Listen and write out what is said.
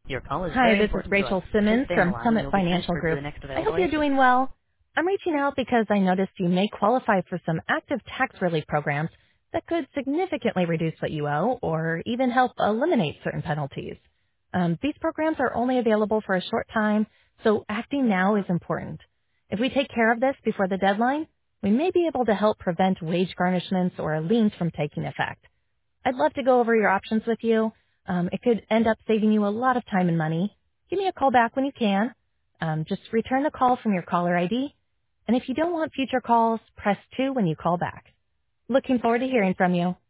Your call is Hi, very this is important to us. Rachel Please Simmons stay on the from line and Summit you'll be Financial transferred to the Group. next I hope available you're agent. doing well. I'm reaching out because I noticed you may qualify for some active tax relief programs that could significantly reduce what you owe or even help eliminate certain penalties. These programs are only available for a short time, so acting now is important. If we take care of this before the deadline, we may be able to help prevent wage garnishments or liens from taking effect. I'd love to go over your options with you. It could end up saving you a lot of time and money. Give me a call back when you can. Just return the call from your caller ID. And if you don't want future calls, press 2 when you call back. Looking forward to hearing from you.